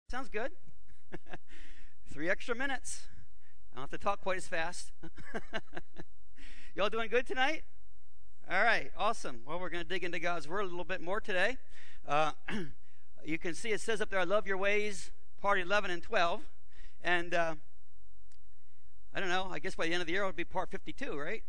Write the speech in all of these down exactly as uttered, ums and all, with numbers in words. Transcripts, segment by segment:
Sounds good. Three extra minutes. I don't have to talk quite as fast. Y'all doing good tonight? All right, awesome. Well, we're going to dig into God's Word a little bit more today. Uh, you can see it says up there, I love your ways, part eleven and twelve. And uh, I don't know, I guess by the end of the year it would be part fifty-two, right?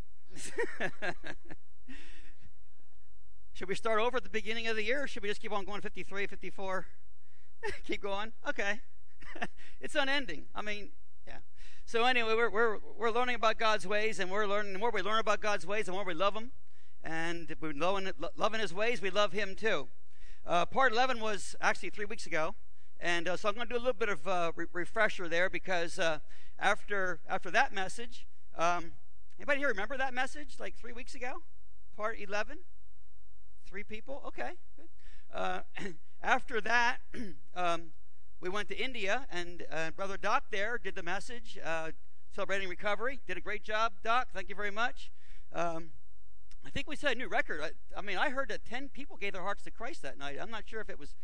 Should we start over at the beginning of the year, or should we just keep on going fifty-three, fifty-four? Keep going? Okay. It's unending. I mean, yeah. So anyway, we're we're we're learning about God's ways, and we're learning the more we learn about God's ways, the more we love Him, and if we're loving loving His ways, we love Him too. Uh, part eleven was actually three weeks ago, and uh, so I'm going to do a little bit of uh, re- refresher there because uh, after after that message, um, anybody here remember that message like three weeks ago? Part eleven. Three people? Okay, good. Uh, after that, um, we went to India, and uh, Brother Doc there did the message, uh, celebrating recovery. Did a great job, Doc. Thank you very much. Um, I think we set a new record. I, I mean, I heard that ten people gave their hearts to Christ that night. I'm not sure if it was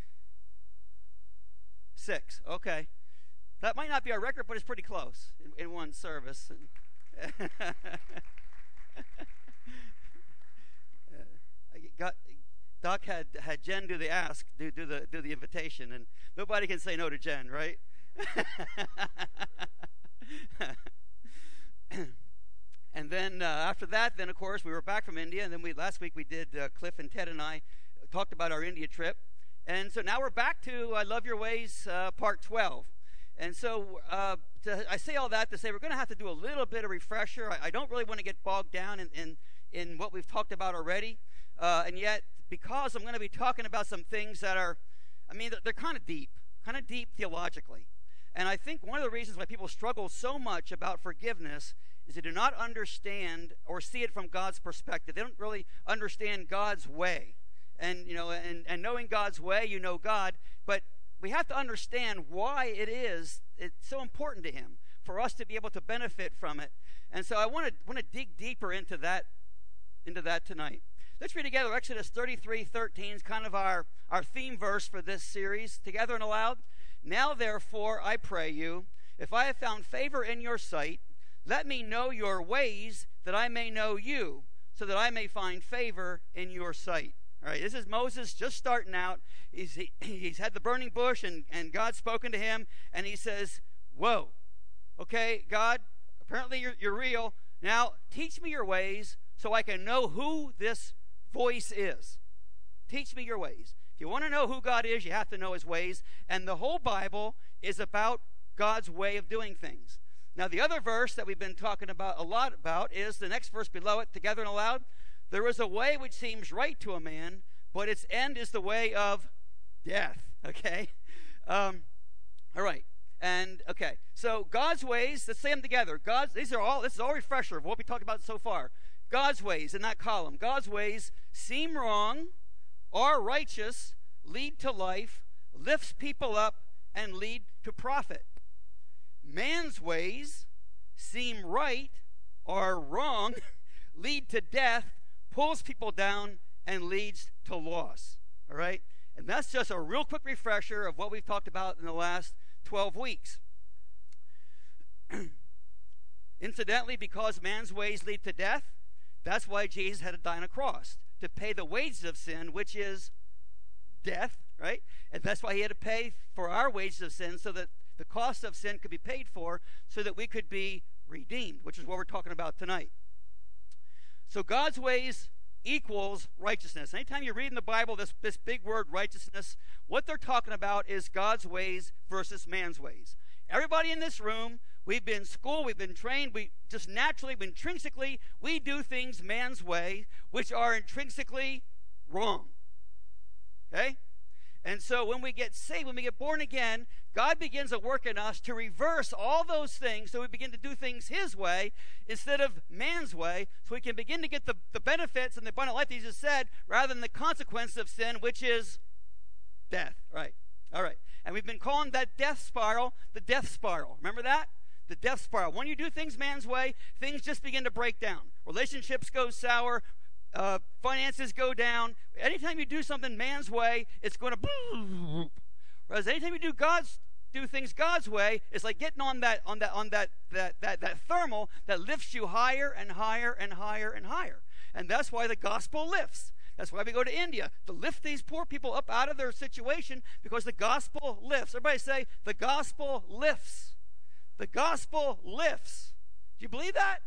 six. Okay. That might not be our record, but it's pretty close in, in one service. Got, Doc had, had Jen do the ask, do, do the do the invitation, and nobody can say no to Jen, right? And then uh, after that, then of course we were back from India, and then we last week we did uh, Cliff and Ted and I talked about our India trip, and so now we're back to I Love Your Ways, uh, part twelve. And so uh, to, I say all that to say we're going to have to do a little bit of refresher. I, I don't really want to get bogged down in, in in what we've talked about already. Uh, and yet, because I'm going to be talking about some things that are, I mean, they're, they're kind of deep, kind of deep theologically. And I think one of the reasons why people struggle so much about forgiveness is they do not understand or see it from God's perspective. They don't really understand God's way. And, you know, and, and knowing God's way, you know God. But we have to understand why it is it's so important to Him for us to be able to benefit from it. And so I want to want to dig deeper into that, into that tonight. Let's read together Exodus thirty-three thirteen is kind of our, our theme verse for this series. Together and aloud. Now therefore I pray you, if I have found favor in your sight, let me know your ways that I may know you, so that I may find favor in your sight. All right, this is Moses just starting out. He's, he, he's had the burning bush, and, and God's spoken to him, and he says, whoa, okay, God, apparently you're, you're real. Now teach me your ways so I can know who this voice is. Teach me your ways. If you want to know who God is, you have to know His ways. And the whole Bible is about God's way of doing things. Now, the other verse that we've been talking about a lot about is the next verse below it, together and aloud. There is a way which seems right to a man, but its end is the way of death. Okay? Um, all right. And, okay. So, God's ways, let's say them together. God's, these are all, this is all refresher of what we talked about so far. God's ways in that column. God's ways seem wrong, are righteous, lead to life, lifts people up, and lead to profit. Man's ways seem right, are wrong, lead to death, pulls people down, and leads to loss. All right? And that's just a real quick refresher of what we've talked about in the last twelve weeks. Incidentally, because man's ways lead to death, that's why Jesus had to die on a cross, to pay the wages of sin, which is death, right? And that's why He had to pay for our wages of sin, so that the cost of sin could be paid for, so that we could be redeemed, which is what we're talking about tonight. So God's ways equals righteousness. Anytime you read in the Bible this, this big word righteousness, what they're talking about is God's ways versus man's ways. Everybody in this room, we've been schooled, we've been trained, we just naturally, intrinsically, we do things man's way, which are intrinsically wrong. Okay? And so when we get saved, when we get born again, God begins a work in us to reverse all those things, so we begin to do things His way instead of man's way, so we can begin to get the, the benefits and the abundant life that He just said, rather than the consequence of sin, which is death. Right? All right. And we've been calling that death spiral the death spiral. Remember that? The death spiral. When you do things man's way, things just begin to break down. Relationships go sour. Uh, finances go down. Anytime you do something man's way, it's going to... Whereas anytime you do God's do things God's way is like getting on that on that on that that that, that thermal that lifts you higher and higher and higher and higher. And that's why the gospel lifts. That's why we go to India, to lift these poor people up out of their situation, because the gospel lifts. Everybody say, the gospel lifts. The gospel lifts. Do you believe that?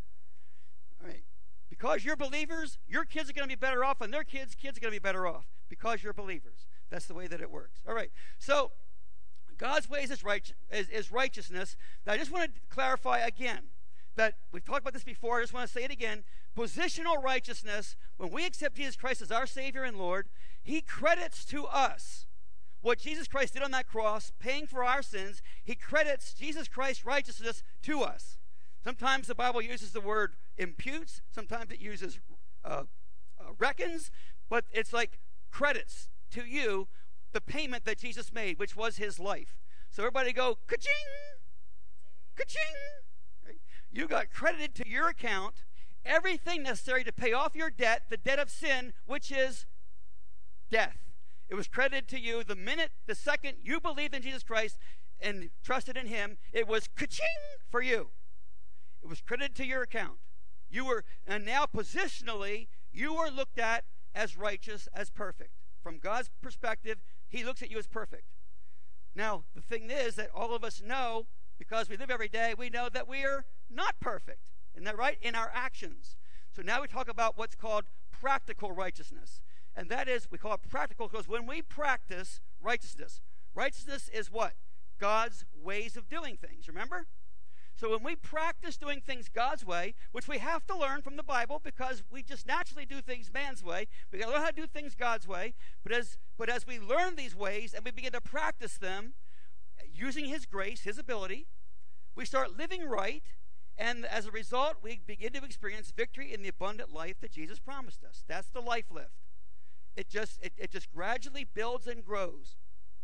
All right. Because you're believers, your kids are going to be better off, and their kids' kids are going to be better off because you're believers. That's the way that it works. All right. So God's ways is, right, is, is righteousness. Now, I just want to clarify again that we've talked about this before. I just want to say it again. Positional righteousness, when we accept Jesus Christ as our Savior and Lord, he credits to us what Jesus Christ did on that cross, paying for our sins. He credits Jesus Christ's righteousness to us. Sometimes the Bible uses the word imputes. Sometimes it uses uh, uh, reckons. But it's like credits to you the payment that Jesus made, which was his life. So everybody go, ka-ching, ka-ching. Right? You got credited to your account everything necessary to pay off your debt, the debt of sin, which is death. It was credited to you the minute, the second you believed in Jesus Christ and trusted in him. It was ka-ching for you. It was credited to your account. You were, and now positionally, you are looked at as righteous, as perfect. From God's perspective, he looks at you as perfect. Now, the thing is that all of us know, because we live every day, we know that we are not perfect. Isn't that right? In our actions. So now we talk about what's called practical righteousness. And that is, we call it practical because when we practice righteousness, righteousness is what? God's ways of doing things, remember? So when we practice doing things God's way, which we have to learn from the Bible because we just naturally do things man's way, we got to learn how to do things God's way, but as, but as we learn these ways and we begin to practice them, using his grace, his ability, we start living right. And as a result, we begin to experience victory in the abundant life that Jesus promised us. That's the life lift. It just, it, it just gradually builds and grows.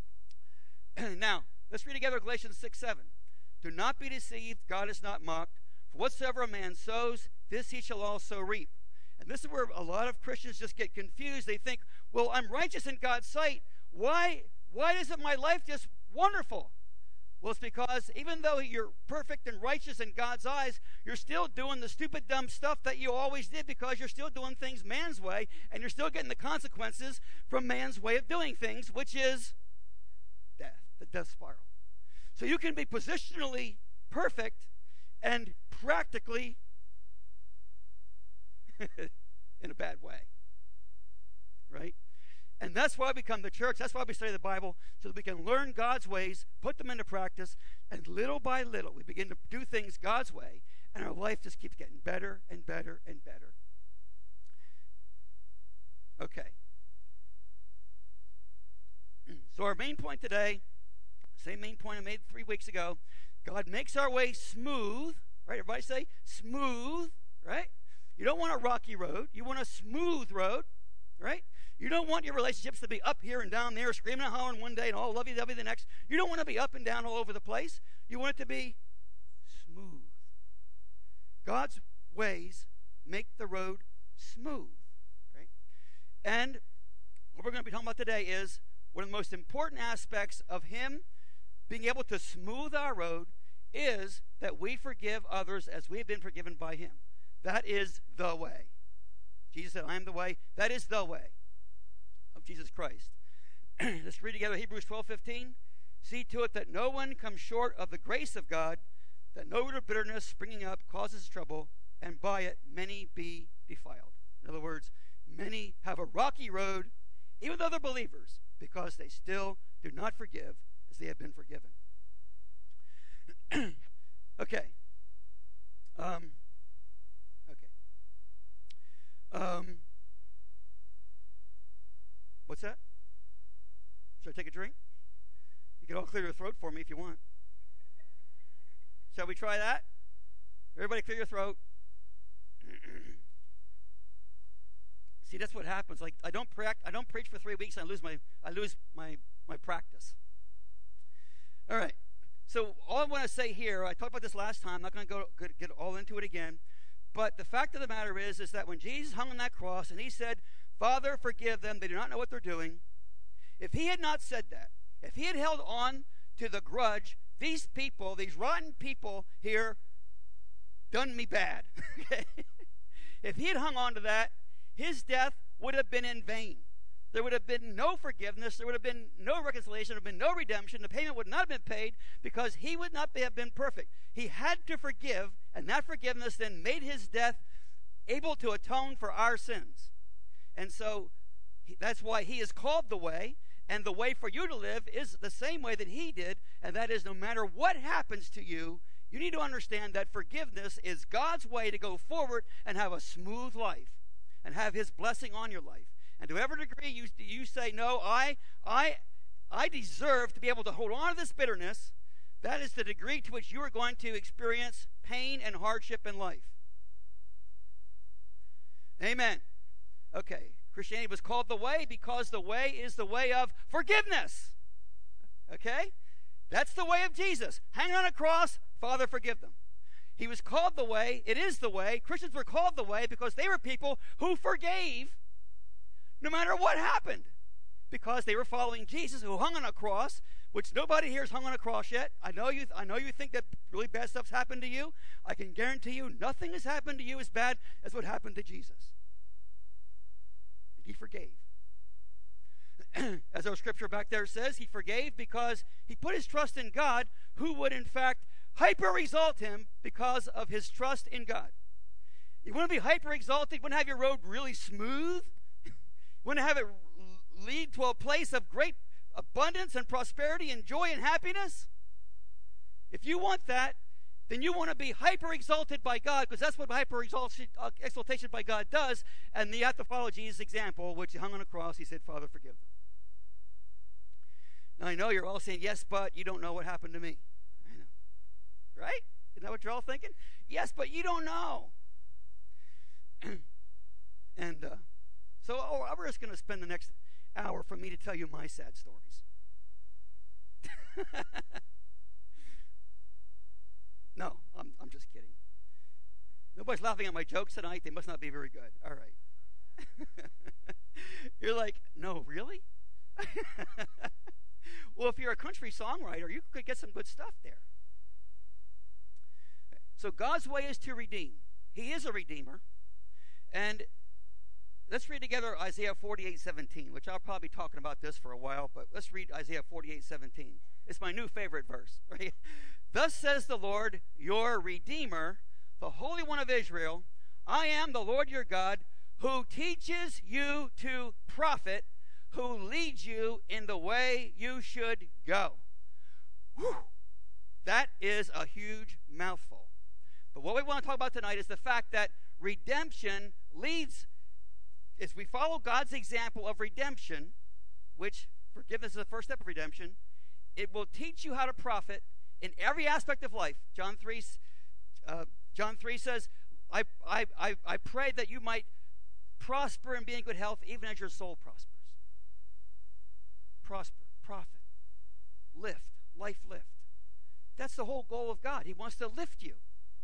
Now, let's read together Galatians six seven. Do not be deceived, God is not mocked. For whatsoever a man sows, this he shall also reap. And this is where a lot of Christians just get confused. They think, well, I'm righteous in God's sight. Why, why isn't my life just wonderful? Well, it's because even though you're perfect and righteous in God's eyes, you're still doing the stupid, dumb stuff that you always did because you're still doing things man's way, and you're still getting the consequences from man's way of doing things, which is death, the death spiral. So you can be positionally perfect and practically in a bad way, right? And that's why we come to church. That's why we study the Bible, so that we can learn God's ways, put them into practice, and little by little we begin to do things God's way, and our life just keeps getting better and better and better. Okay. So our main point today, same main point I made three weeks ago, God makes our way smooth, right? Everybody say smooth, right? You don't want a rocky road. You want a smooth road, right? You don't want your relationships to be up here and down there, screaming and hollering one day and all lovey-dovey the next. You don't want to be up and down all over the place. You want it to be smooth. God's ways make the road smooth, right? And what we're going to be talking about today is one of the most important aspects of him being able to smooth our road is that we forgive others as we've been forgiven by him. That is the way. Jesus said, I am the way. That is the way of Jesus Christ. Let's read together Hebrews twelve fifteen. See to it that no one comes short of the grace of God, that no root of bitterness springing up causes trouble, and by it many be defiled. In other words, many have a rocky road, even though they're believers, because they still do not forgive as they have been forgiven. Okay. Um, okay. Um, what's that? Should I take a drink? You can all clear your throat for me if you want. Shall we try that? Everybody clear your throat. See, that's what happens. Like I don't prac- I don't preach for three weeks and I lose my I lose my, my practice. All right. So all I want to say here, I talked about this last time, I'm not going to go get all into it again, but the fact of the matter is, is that when Jesus hung on that cross and he said, Father, forgive them, they do not know what they're doing, if he had not said that, if he had held on to the grudge. These people, these rotten people here, done me bad. Okay? If he had hung on to that, his death would have been in vain. There would have been no forgiveness. There would have been no reconciliation. There would have been no redemption. The payment would not have been paid because he would not have been perfect. He had to forgive, and that forgiveness then made his death able to atone for our sins. And so that's why he is called the way, and the way for you to live is the same way that he did, and that is no matter what happens to you, you need to understand that forgiveness is God's way to go forward and have a smooth life and have his blessing on your life. And to whatever degree you, you say, no, I, I, I deserve to be able to hold on to this bitterness, that is the degree to which you are going to experience pain and hardship in life. Amen. Okay, Christianity was called the way because the way is the way of forgiveness. Okay? That's the way of Jesus. Hanging on a cross, Father, forgive them. He was called the way. It is the way. Christians were called the way because they were people who forgave no matter what happened, because they were following Jesus, who hung on a cross, which nobody here has hung on a cross yet. I know you I know you think that really bad stuff's happened to you. I can guarantee you nothing has happened to you as bad as what happened to Jesus. And he forgave. As our scripture back there says, he forgave because he put his trust in God, who would in fact hyper-exalt him because of his trust in God. You want to be hyper-exalted? You want to have your road really smooth? You want to have it lead to a place of great abundance and prosperity and joy and happiness? If you want that, then you want to be hyper-exalted by God, because that's what hyper-exaltation by God does, and you have to follow Jesus' example, which he hung on a cross. He said, Father, forgive them. Now, I know you're all saying, yes, but you don't know what happened to me. I know. Right? Isn't that what you're all thinking? Yes, but you don't know. and uh, so oh, we're just going to spend the next hour for me to tell you my sad stories. No, I'm, I'm just kidding. Nobody's laughing at my jokes tonight. They must not be very good. All right. You're like, no, really? Well, if you're a country songwriter, you could get some good stuff there. So God's way is to redeem. He is a redeemer. And let's read together Isaiah forty-eight seventeen, which I'll probably be talking about this for a while, but let's read Isaiah forty-eight seventeen. It's my new favorite verse. Right? Thus says the Lord, your Redeemer, the Holy One of Israel, I am the Lord your God, who teaches you to profit, who leads you in the way you should go. Whew. That is a huge mouthful. But what we want to talk about tonight is the fact that redemption leads, as we follow God's example of redemption, which forgiveness is the first step of redemption, it will teach you how to profit in every aspect of life. John three, uh, John three says, I, I, I, I pray that you might prosper and be in good health even as your soul prospers. Prosper, profit, lift, life lift. That's the whole goal of God. He wants to lift you.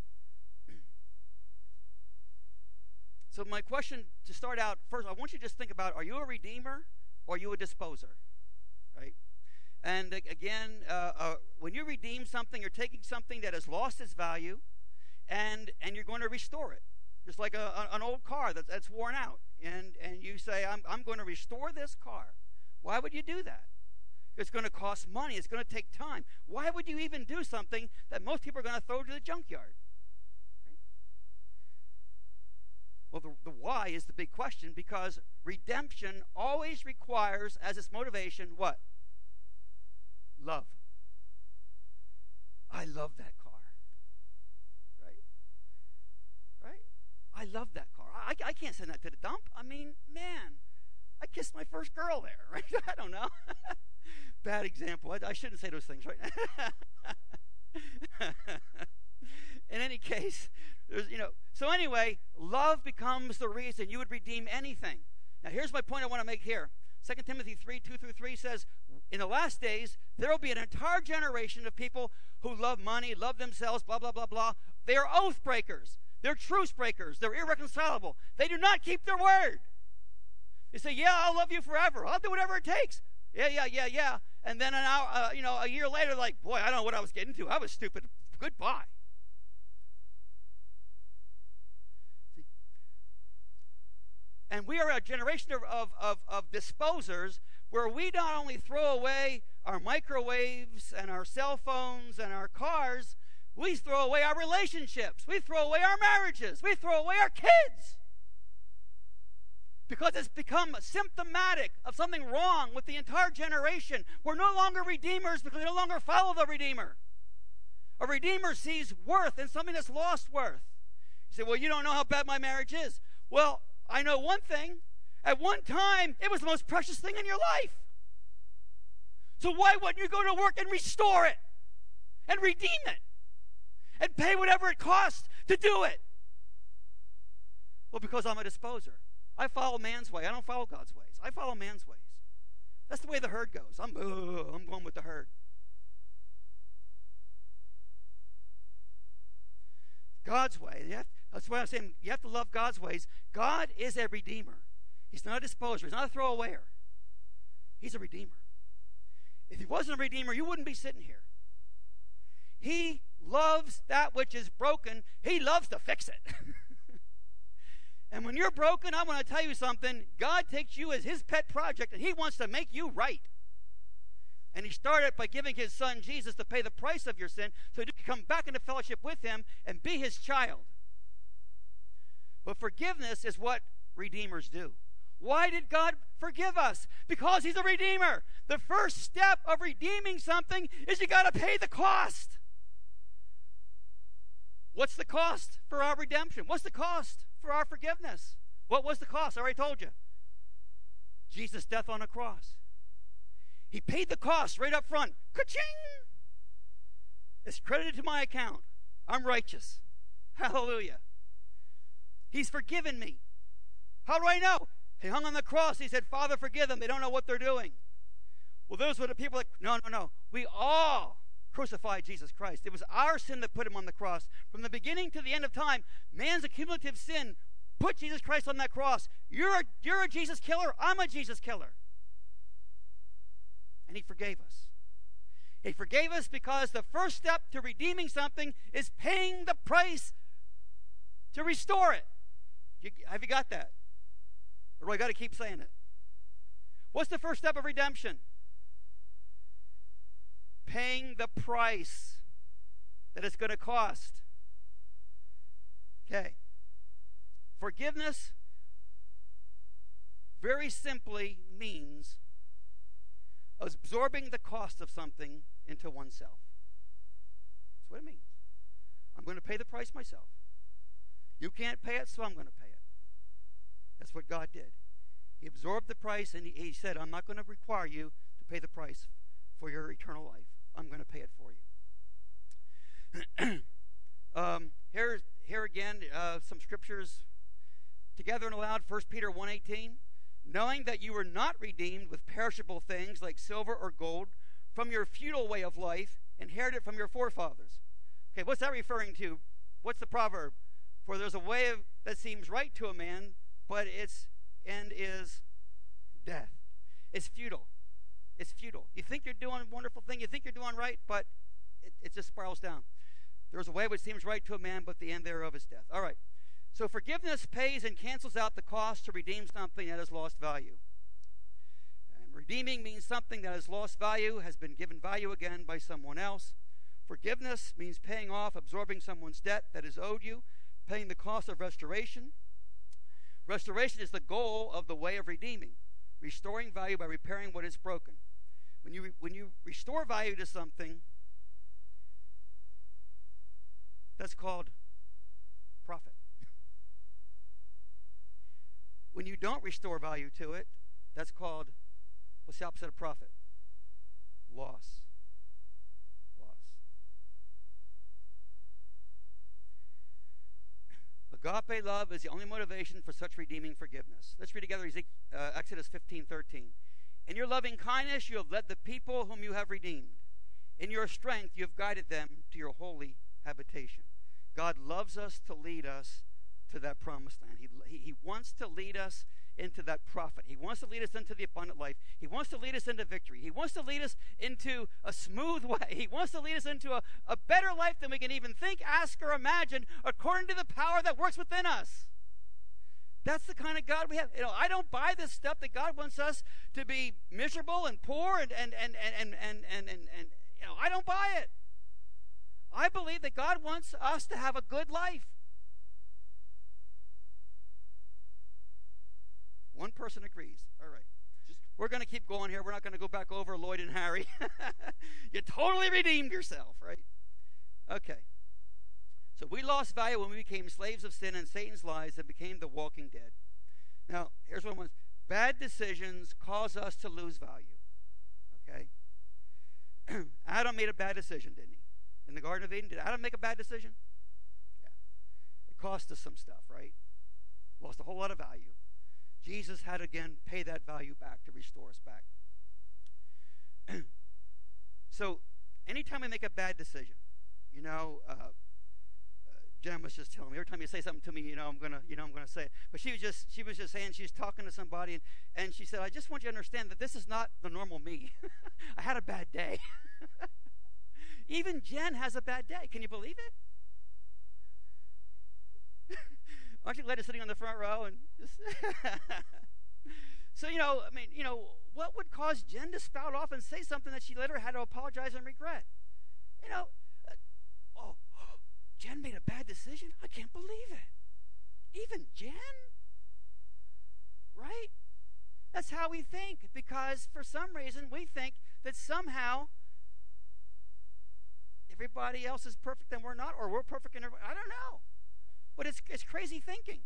So my question to start out, first, I want you to just think about, are you a redeemer or are you a disposer? Right? And again, uh, uh, when you redeem something, you're taking something that has lost its value and and you're going to restore it. Just like a, a, an old car that's, that's worn out. And, and you say, I'm, I'm going to restore this car. Why would you do that? It's going to cost money. It's going to take time. Why would you even do something that most people are going to throw to the junkyard? Right? Well, the, the why is the big question, because redemption always requires, as its motivation, what? Love. I love that car. Right? Right? I love that car. I, I can't send that to the dump. I mean, man, I kissed my first girl there, right? I don't know. Bad example. I, I shouldn't say those things, right? In any case, there's, you know, so anyway, love becomes the reason you would redeem anything. Now, here's my point I want to make here. Second Timothy three, two through three says, in the last days, there will be an entire generation of people who love money, love themselves, blah, blah, blah, blah. They are oath breakers. They're truce breakers. They're irreconcilable. They do not keep their word. They say, yeah, I'll love you forever. I'll do whatever it takes. Yeah, yeah, yeah, yeah. And then an hour, uh, you know, a year later, like, boy, I don't know what I was getting to. I was stupid. Goodbye. See? And we are a generation of, of, of, of disposers where we not only throw away our microwaves and our cell phones and our cars, we throw away our relationships. We throw away our marriages. We throw away our kids. Because it's become symptomatic of something wrong with the entire generation. We're no longer redeemers because we no longer follow the Redeemer. A Redeemer sees worth in something that's lost worth. You say, well, you don't know how bad my marriage is. Well, I know one thing. At one time, it was the most precious thing in your life. So why wouldn't you go to work and restore it? And redeem it? And pay whatever it costs to do it? Well, because I'm a disposer. I follow man's way. I don't follow God's ways. I follow man's ways. That's the way the herd goes. I'm, uh, I'm going with the herd. God's way. You have, that's why I'm saying you have to love God's ways. God is a redeemer. He's not a disposer. He's not a throwawayer. He's a redeemer. If he wasn't a redeemer, you wouldn't be sitting here. He loves that which is broken. He loves to fix it. And when you're broken, I want to tell you something. God takes you as his pet project, and he wants to make you right. And he started by giving his son Jesus to pay the price of your sin so you can come back into fellowship with him and be his child. But forgiveness is what redeemers do. Why did God forgive us? Because he's a redeemer. The first step of redeeming something is you got to pay the cost. What's the cost for our redemption? What's the cost for our forgiveness? What was the cost? I already told you. Jesus' death on a cross. He paid the cost right up front. Ka-ching! It's credited to my account. I'm righteous. Hallelujah. He's forgiven me. How do I know? He hung on the cross. He said, Father, forgive them. They don't know what they're doing. Well, those were the people that, no, no, no. We all crucified Jesus Christ. It was our sin that put him on the cross. From the beginning to the end of time, man's accumulative sin put Jesus Christ on that cross. You're a, you're a Jesus killer. I'm a Jesus killer. And he forgave us. He forgave us because the first step to redeeming something is paying the price to restore it. You, have you got that? Or do I got to keep saying it? What's the first step of redemption? Paying the price that it's going to cost. Okay. Forgiveness very simply means absorbing the cost of something into oneself. That's what it means. I'm going to pay the price myself. You can't pay it, so I'm going to pay it. That's what God did. He absorbed the price, and he, he said, I'm not going to require you to pay the price for your eternal life. I'm going to pay it for you. um, here, here again, uh, some scriptures together and aloud. First Peter one eighteen. Knowing that you were not redeemed with perishable things like silver or gold from your futile way of life, inherited from your forefathers. Okay, what's that referring to? What's the proverb? For there's a way of, that seems right to a man, but its end is death. It's futile. It's futile. You think you're doing a wonderful thing, you think you're doing right, but it, it just spirals down. There's a way which seems right to a man, but the end thereof is death. All right. So forgiveness pays and cancels out the cost to redeem something that has lost value. And redeeming means something that has lost value has been given value again by someone else. Forgiveness means paying off, absorbing someone's debt that is owed you, paying the cost of restoration. Restoration is the goal of the way of redeeming, restoring value by repairing what is broken. When you, re- when you restore value to something, that's called profit. When you don't restore value to it, that's called, what's the opposite of profit? Loss. Loss. Agape love is the only motivation for such redeeming forgiveness. Let's read together uh, Exodus fifteen thirteen. In your loving kindness you have led the people whom you have redeemed. In your strength you have guided them to your holy habitation. God loves us to lead us to that promised land. He, he, he wants to lead us into that profit. He wants to lead us into the abundant life. He wants to lead us into victory. He wants to lead us into a smooth way. He wants to lead us into a, a better life than we can even think, ask, or imagine, according to the power that works within us. That's the kind of God we have. You know, I don't buy this stuff that God wants us to be miserable and poor and and and and and and and, and, and you know, I don't buy it. I believe that God wants us to have a good life. One person agrees. All right. Just, we're going to keep going here. We're not going to go back over Lloyd and Harry. You totally redeemed yourself, right? Okay. So we lost value when we became slaves of sin and Satan's lies and became the walking dead. Now, here's what one. Bad decisions cause us to lose value. Okay? Adam made a bad decision, didn't he? In the Garden of Eden, did Adam make a bad decision? Yeah. It cost us some stuff, right? Lost a whole lot of value. Jesus had to, again, pay that value back to restore us back. So, anytime we make a bad decision, you know, uh, Jen was just telling me, every time you say something to me, you know, I'm gonna, you know, I'm gonna say it. But she was just, she was just saying, she was talking to somebody, and, and she said, I just want you to understand that this is not the normal me. I had a bad day. Even Jen has a bad day. Can you believe it? Aren't you glad you're sitting on the front row and just? So, you know, I mean, you know, what would cause Jen to spout off and say something that she later had to apologize and regret? You know, uh, oh. Jen made a bad decision? I can't believe it. Even Jen? Right? That's how we think, because for some reason we think that somehow everybody else is perfect and we're not, or we're perfect and everybody, I don't know. But it's it's crazy thinking.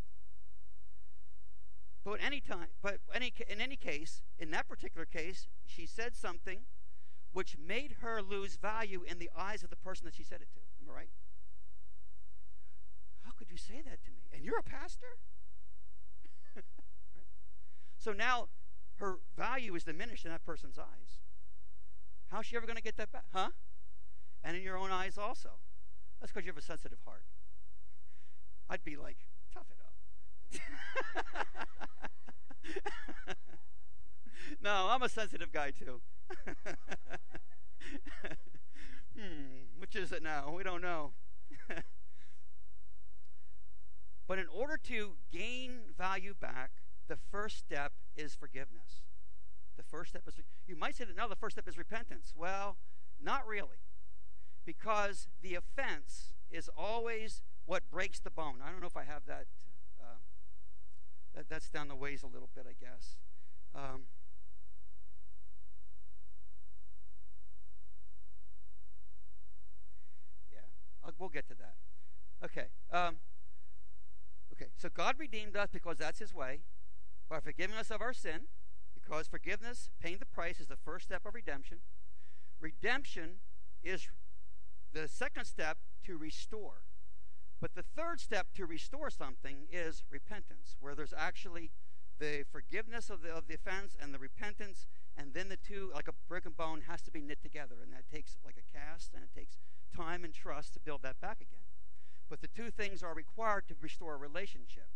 But any time, but any in any case, in that particular case, she said something which made her lose value in the eyes of the person that she said it to. Am I right? How could you say that to me? And you're a pastor? Right? So now her value is diminished in that person's eyes. How's she ever going to get that back? Huh? And in your own eyes also. That's because you have a sensitive heart. I'd be like, tough it up. No, I'm a sensitive guy too. hmm, which is it now? We don't know. But in order to gain value back, the first step is forgiveness. The first step is, you might say that now the first step is repentance. Well, not really. Because the offense is always what breaks the bone. I don't know if I have that. Uh, that that's down the ways a little bit, I guess. Um, yeah, I'll, we'll get to that. Okay. Um, okay, so God redeemed us because that's his way, by forgiving us of our sin, because forgiveness, paying the price, is the first step of redemption. Redemption is the second step to restore. But the third step to restore something is repentance, where there's actually the forgiveness of the, of the offense and the repentance, and then the two, like a brick and bone, has to be knit together. And that takes like a cast, and it takes time and trust to build that back again. But the two things are required to restore a relationship.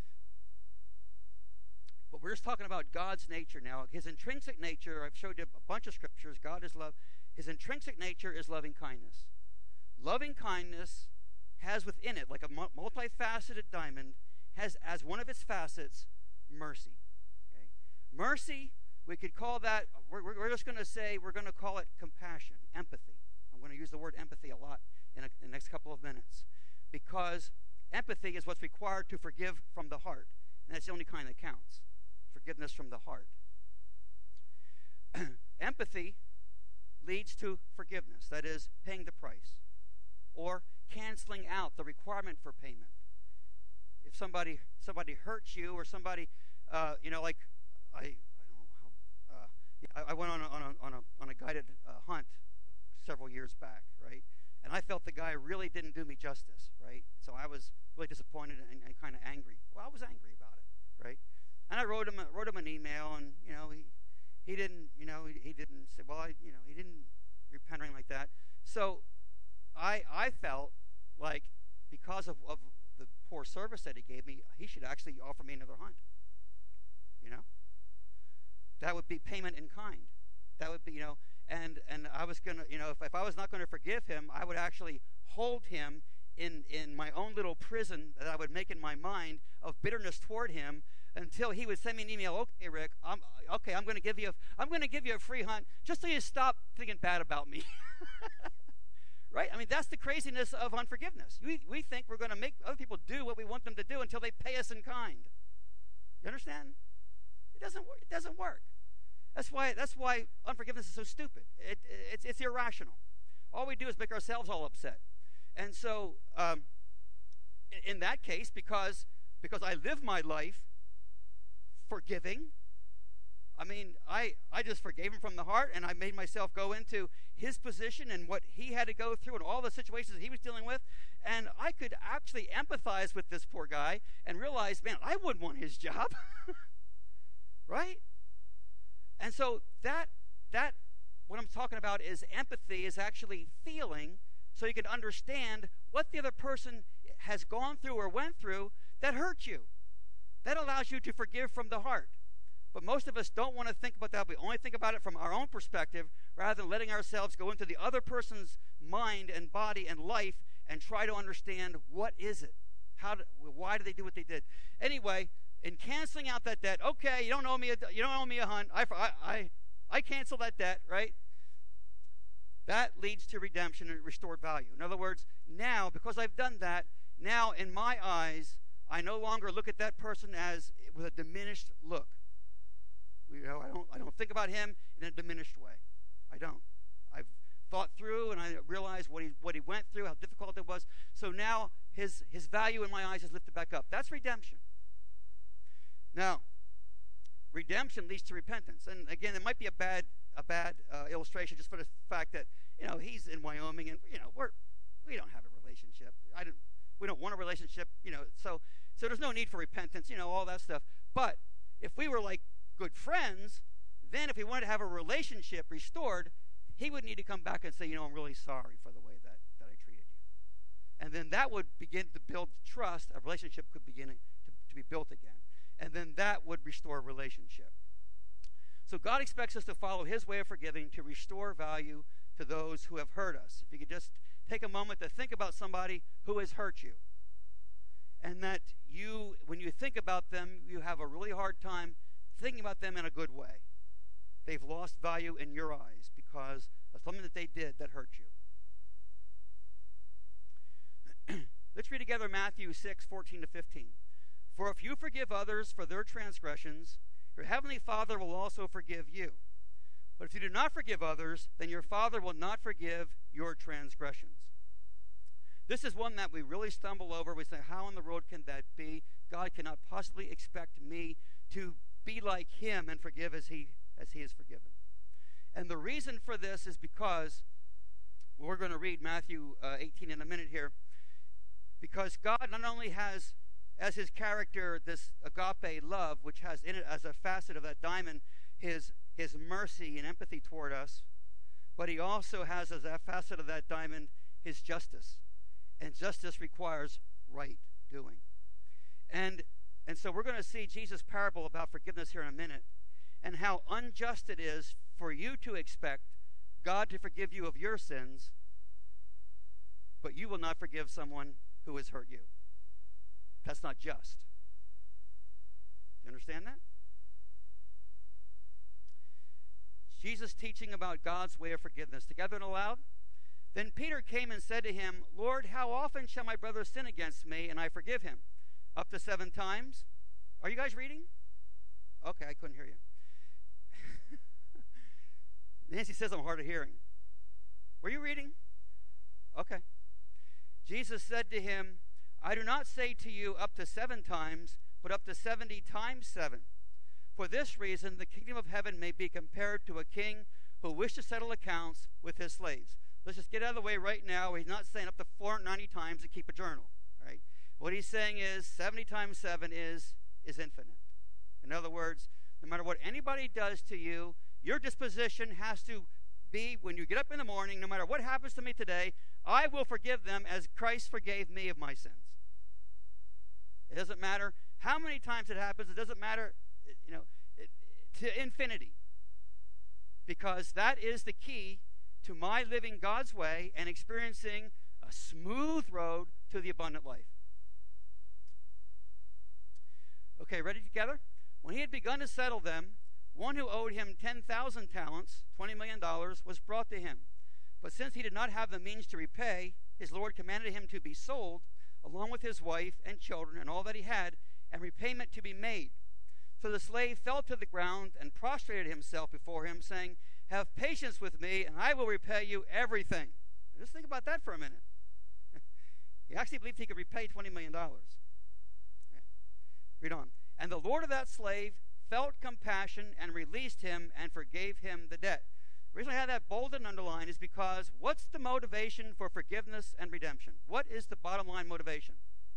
But we're just talking about God's nature now. His intrinsic nature, I've showed you a bunch of scriptures. God is love. His intrinsic nature is loving kindness. Loving kindness has within it, like a multifaceted diamond, has as one of its facets mercy. Okay? Mercy, we could call that, we're, we're just going to say, we're going to call it compassion, empathy. I'm going to use the word empathy a lot in, a, in the next couple of minutes, because empathy is what's required to forgive from the heart, and that's the only kind that counts, forgiveness from the heart. Empathy leads to forgiveness, that is, paying the price, or canceling out the requirement for payment. If somebody somebody hurts you, or somebody, uh, you know, like I, I don't know how, uh, I, I went on a, on a on a on a guided uh, hunt several years back, right? And I felt the guy really didn't do me justice, right? So I was really disappointed and, and kind of angry. Well, I was angry about it, right? And I wrote him wrote him an email, and you know he he didn't you know he, he didn't say, well, I you know he didn't repent or anything like that. So I I felt like because of, of the poor service that he gave me, he should actually offer me another hunt. you know? That would be payment in kind. That would be, you know, and and I was going to, you know, if, if I was not going to forgive him, I would actually hold him in, in my own little prison that I would make in my mind of bitterness toward him until he would send me an email. Okay, Rick, I'm okay. I'm going to give you. A, I'm going to give you a free hunt just so you stop thinking bad about me. Right? I mean, that's the craziness of unforgiveness. We we think we're going to make other people do what we want them to do until they pay us in kind. You understand? It doesn't. It doesn't work. That's why. That's why unforgiveness is so stupid. It, it it's it's irrational. All we do is make ourselves all upset. And so, um, in, in that case, because because I live my life forgiving, I mean, I, I just forgave him from the heart, and I made myself go into his position and what he had to go through and all the situations that he was dealing with, and I could actually empathize with this poor guy and realize, man, I wouldn't want his job, right? And so that that what I'm talking about is empathy, is actually feeling, so you can understand what the other person has gone through or went through that hurt you. That allows you to forgive from the heart. But most of us don't want to think about that. We only think about it from our own perspective rather than letting ourselves go into the other person's mind and body and life and try to understand, what is it? How? Do, why did they do what they did? Anyway, in canceling out that debt, okay, you don't owe me a, you don't owe me a hunt. I, I, I cancel that debt, right? That leads to redemption and restored value. In other words, now, because I've done that, now in my eyes, I no longer look at that person as with a diminished look. You know, I don't I don't think about him in a diminished way. I don't. I've thought through and I realized what he what he went through, how difficult it was. So now his his value in my eyes is lifted back up. That's redemption. Now, redemption leads to repentance. And again, it might be a bad a bad uh, illustration just for the fact that, you know, he's in Wyoming and, you know, we're we don't have a relationship. I don't we don't want a relationship, you know, so so there's no need for repentance, you know, all that stuff. But if we were like good friends, then if we wanted to have a relationship restored, he would need to come back and say, you know, I'm really sorry for the way that, that I treated you. And then that would begin to build trust. A relationship could begin to, to be built again. And then that would restore a relationship. So God expects us to follow his way of forgiving to restore value to those who have hurt us. If you could just take a moment to think about somebody who has hurt you. And that you, when you think about them, you have a really hard time thinking about them in a good way. They've lost value in your eyes because of something that they did that hurt you. Let's read together Matthew six, fourteen to fifteen. For if you forgive others for their transgressions, your heavenly Father will also forgive you. But if you do not forgive others, then your Father will not forgive your transgressions. This is one that we really stumble over. We say, how in the world can that be? God cannot possibly expect me to be like him and forgive as he as he is forgiven. And the reason for this is because, well, we're going to read Matthew uh, eighteen in a minute here, because God not only has as his character this agape love, which has in it as a facet of that diamond his his mercy and empathy toward us, but he also has as a facet of that diamond his justice. And justice requires right doing. And And so we're going to see Jesus' parable about forgiveness here in a minute, and how unjust it is for you to expect God to forgive you of your sins, but you will not forgive someone who has hurt you. That's not just. Do you understand that? Jesus teaching about God's way of forgiveness. Together and aloud. Then Peter came and said to him, Lord, how often shall my brother sin against me, and I forgive him? Up to seven times? Are you guys reading? Okay, I couldn't hear you. Nancy says I'm hard of hearing. Were you reading? Okay. Jesus said to him, I do not say to you up to seven times, but up to seventy times seven. For this reason, the kingdom of heaven may be compared to a king who wished to settle accounts with his slaves. Let's just get out of the way right now. He's not saying up to four hundred ninety times to keep a journal. Right? What he's saying is seventy times seven is, is infinite. In other words, no matter what anybody does to you, your disposition has to be, when you get up in the morning, no matter what happens to me today, I will forgive them as Christ forgave me of my sins. It doesn't matter how many times it happens. It doesn't matter. you know, to infinity. Because that is the key to my living God's way and experiencing a smooth road to the abundant life. Okay, ready together? When he had begun to settle them, one who owed him ten thousand talents, twenty million dollars, was brought to him. But since he did not have the means to repay, his Lord commanded him to be sold, along with his wife and children and all that he had, and repayment to be made. So the slave fell to the ground and prostrated himself before him, saying, "Have patience with me, and I will repay you everything." Just think about that for a minute. He actually believed he could repay twenty million dollars. Okay. Read on. And the Lord of that slave felt compassion and released him and forgave him the debt. The reason I have that bold and underlined is because what's the motivation for forgiveness and redemption? What is the bottom line motivation?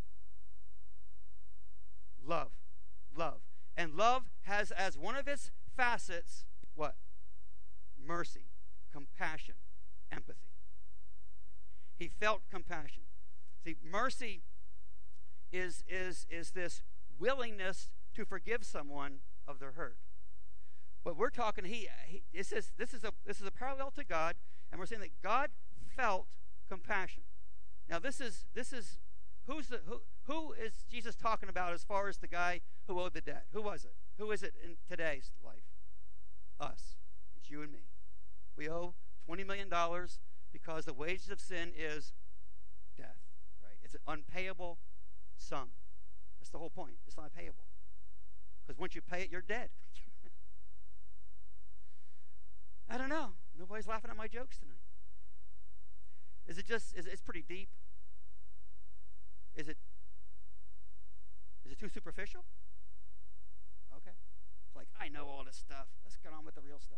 Love. Love. And love has as one of its facets, what? Mercy, compassion, empathy. He felt compassion. See, mercy is, is, is this willingness to forgive someone of their hurt. But we're talking, he, he this is this is a this is a parallel to God, and we're saying that God felt compassion. Now this is this is who's the who who is Jesus talking about as far as the guy who owed the debt? Who was it? Who is it in today's life? Us. It's you and me. We owe twenty million dollars because the wages of sin is death. Right? It's an unpayable sum. That's the whole point. It's not payable. Because once you pay it, you're dead. I don't know. Nobody's laughing at my jokes tonight. Is it just, is it, it's pretty deep? Is it, is it too superficial? Okay. It's like, I know all this stuff. Let's get on with the real stuff.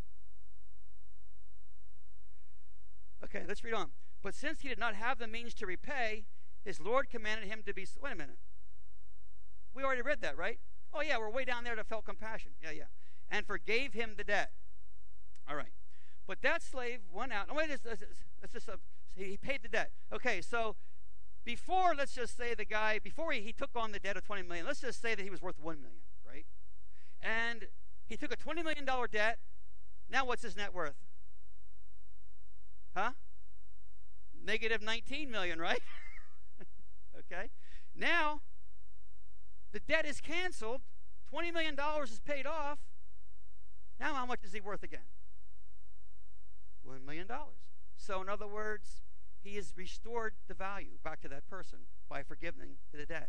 Okay, let's read on. But since he did not have the means to repay, his Lord commanded him to be, wait a minute. We already read that, right? Oh, yeah, we're way down there to felt compassion. Yeah, yeah. And forgave him the debt. All right. But that slave went out. No, wait, it's, it's, it's just a, he paid the debt. Okay, so before, let's just say the guy, before he, he took on the debt of twenty million dollars, let's just say that he was worth one million dollars, right? And he took a twenty million dollars debt. Now what's his net worth? Huh? Negative nineteen million dollars, right? Okay. Now, the debt is canceled. twenty million dollars is paid off. Now how much is he worth again? one million dollars. So in other words, he has restored the value back to that person by forgiving the debt.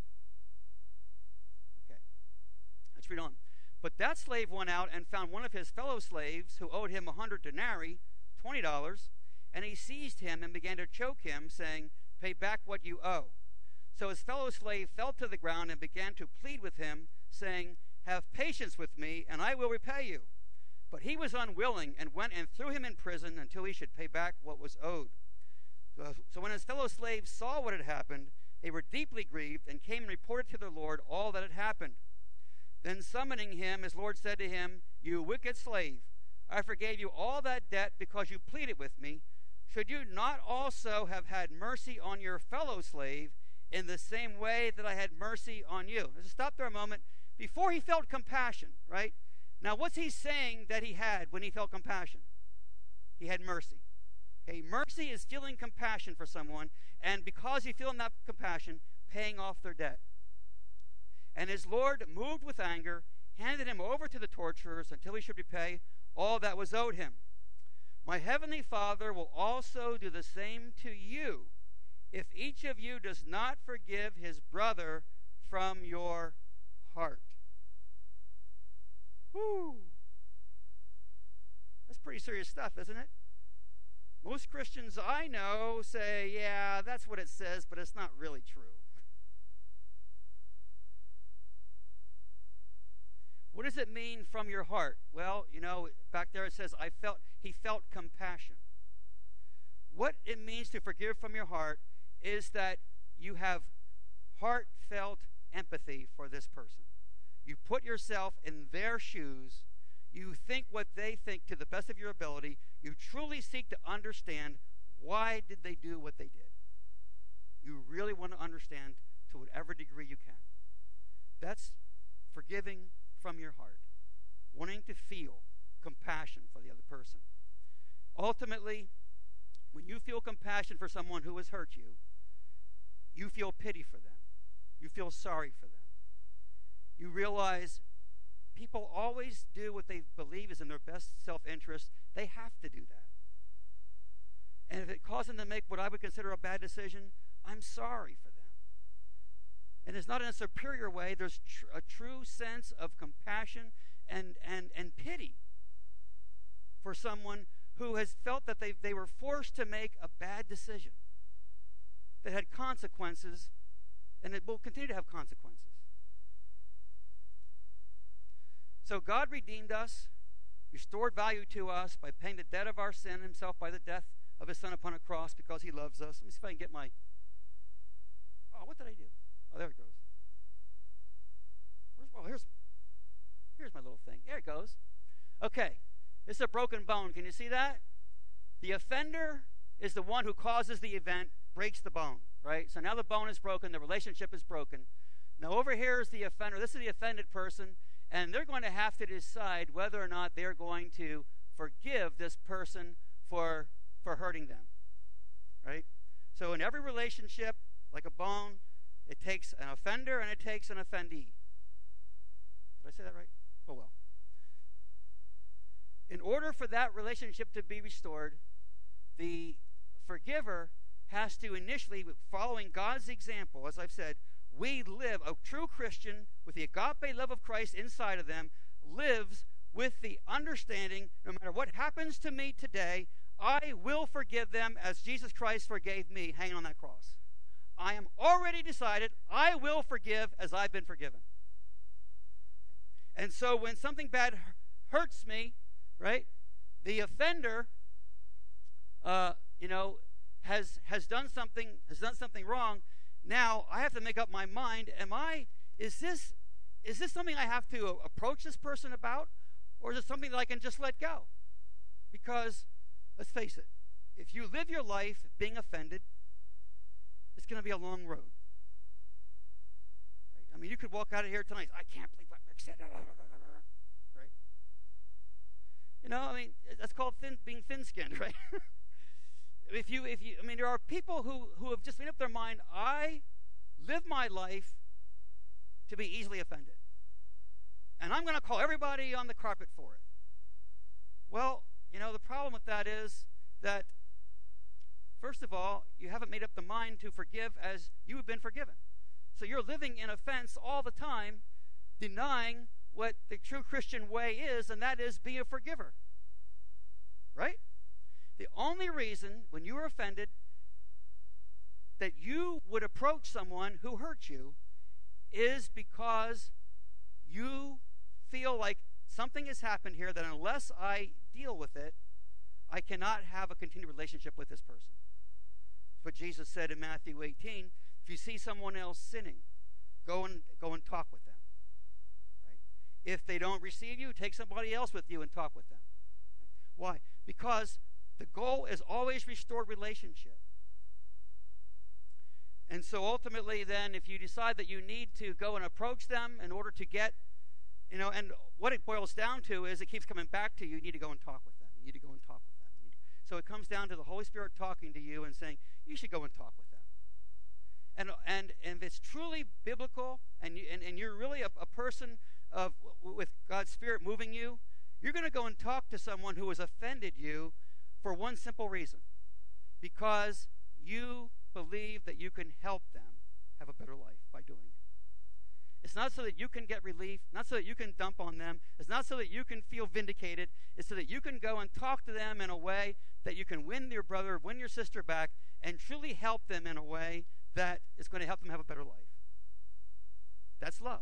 Okay. Let's read on. But that slave went out and found one of his fellow slaves who owed him a hundred denarii, twenty dollars, and he seized him and began to choke him, saying, "Pay back what you owe." So his fellow slave fell to the ground and began to plead with him, saying, "Have patience with me, and I will repay you." But he was unwilling and went and threw him in prison until he should pay back what was owed. So, so when his fellow slaves saw what had happened, they were deeply grieved and came and reported to their Lord all that had happened. Then summoning him, his Lord said to him, "You wicked slave, I forgave you all that debt because you pleaded with me. Should you not also have had mercy on your fellow slave in the same way that I had mercy on you?" Let's stop there a moment. Before he felt compassion, right? Now, what's he saying that he had when he felt compassion? He had mercy. Okay, mercy is feeling compassion for someone, and because you feel that compassion, paying off their debt. And his Lord, moved with anger, handed him over to the torturers until he should repay all that was owed him. My heavenly Father will also do the same to you if each of you does not forgive his brother from your heart. Whew. That's pretty serious stuff, isn't it? Most Christians I know say, yeah, that's what it says, but it's not really true. What does it mean from your heart? Well, you know, back there it says, I felt, he felt compassion. What it means to forgive from your heart is that you have heartfelt empathy for this person. You put yourself in their shoes. You think what they think to the best of your ability. You truly seek to understand why did they do what they did. You really want to understand to whatever degree you can. That's forgiving from your heart, wanting to feel compassion for the other person. Ultimately, when you feel compassion for someone who has hurt you, you feel pity for them. You feel sorry for them. You realize people always do what they believe is in their best self-interest. They have to do that. And if it causes them to make what I would consider a bad decision, I'm sorry for them. And it's not in a superior way. There's tr- a true sense of compassion and, and, and pity for someone who has felt that they, they were forced to make a bad decision that had consequences, and it will continue to have consequences. So God redeemed us, restored value to us by paying the debt of our sin himself by the death of his son upon a cross because he loves us. Let me see if I can get my... Oh, what did I do? Oh, there it goes. Where's, oh, here's, here's my little thing. There it goes. Okay. This is a broken bone. Can you see that? The offender is the one who causes the event, breaks the bone, right? So now the bone is broken. The relationship is broken. Now over here is the offender. This is the offended person. And they're going to have to decide whether or not they're going to forgive this person for, for hurting them, right? So in every relationship, like a bone, it takes an offender and it takes an offendee. Did I say that right? Oh, well. In order for that relationship to be restored, the forgiver has to initially, following God's example, as I've said, we live, a true Christian with the agape love of Christ inside of them, lives with the understanding, no matter what happens to me today, I will forgive them as Jesus Christ forgave me hanging on that cross. I am already decided I will forgive as I've been forgiven. And so when something bad hurts me, right, the offender, uh, you know, has has done something has done something wrong. Now I have to make up my mind. Am I? Is this is this something I have to approach this person about, or is it something that I can just let go? Because let's face it, if you live your life being offended, it's going to be a long road. Right? I mean, you could walk out of here tonight. I can't believe what Rick said. Right? You know, I mean, that's called thin, being thin-skinned, right? If you, if you, I mean, there are people who, who have just made up their mind, I live my life to be easily offended. And I'm going to call everybody on the carpet for it. Well, you know, the problem with that is that, first of all, you haven't made up the mind to forgive as you have been forgiven. So you're living in offense all the time, denying what the true Christian way is, and that is be a forgiver. Right? The only reason, when you are offended, that you would approach someone who hurt you is because you feel like something has happened here that unless I deal with it, I cannot have a continued relationship with this person. That's what Jesus said in Matthew eighteen. If you see someone else sinning, go and go and talk with them. Right? If they don't receive you, take somebody else with you and talk with them. Right? Why? Because the goal is always restored relationship. And so ultimately then, if you decide that you need to go and approach them in order to get, you know, and what it boils down to is it keeps coming back to you, you need to go and talk with them. You need to go and talk with them. You need to, so it comes down to the Holy Spirit talking to you and saying, you should go and talk with them. And and, and if it's truly biblical and, you, and, and you're really a, a person of with God's Spirit moving you, you're going to go and talk to someone who has offended you for one simple reason. Because you believe that you can help them have a better life by doing it. It's not so that you can get relief, not so that you can dump on them. It's not so that you can feel vindicated. It's so that you can go and talk to them in a way that you can win your brother, win your sister back, and truly help them in a way that is going to help them have a better life. That's love.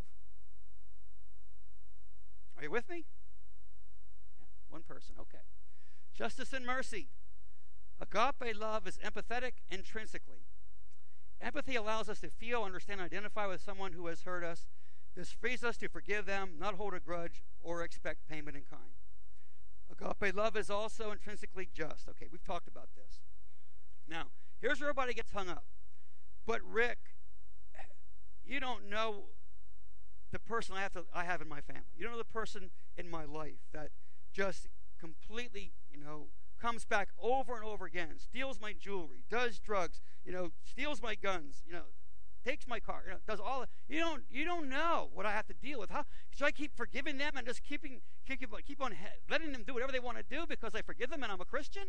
Are you with me? Yeah, one person, okay. Justice and mercy. Agape love is empathetic intrinsically. Empathy allows us to feel, understand, and identify with someone who has hurt us. This frees us to forgive them, not hold a grudge, or expect payment in kind. Agape love is also intrinsically just. Okay, we've talked about this. Now, here's where everybody gets hung up. But Rick, you don't know the person I have to I have in my family. You don't know the person in my life that just completely, you know, comes back over and over again, steals my jewelry, does drugs, you know, steals my guns, you know, takes my car, you know, does all that. You don't you don't know what I have to deal with. How should I keep forgiving them and just keeping keep keep on letting them do whatever they want to do because I forgive them and I'm a Christian?